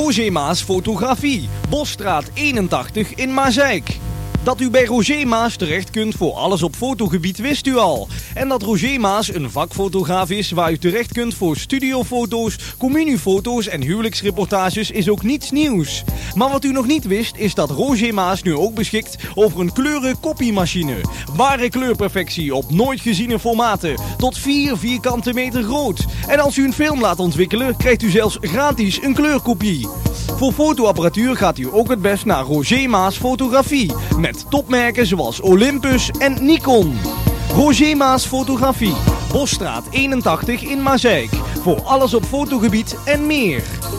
Roger Maas Fotografie, Bosstraat 81 in Maazeik. Dat u bij Roger Maas terecht kunt voor alles op fotogebied wist u al. En dat Roger Maas een vakfotograaf is waar u terecht kunt voor studiofoto's, communiefoto's en huwelijksreportages is ook niets nieuws. Maar wat u nog niet wist is dat Roger Maas nu ook beschikt over een kleurenkopiemachine. Ware kleurperfectie op nooit geziene formaten, tot 4 vierkante meter groot. En als u een film laat ontwikkelen, krijgt u zelfs gratis een kleurkopie. Voor fotoapparatuur gaat u ook het best naar Roger Maas Fotografie. Met topmerken zoals Olympus en Nikon. Roger Maas Fotografie, Bosstraat 81 in Maazeik. Voor alles op fotogebied en meer.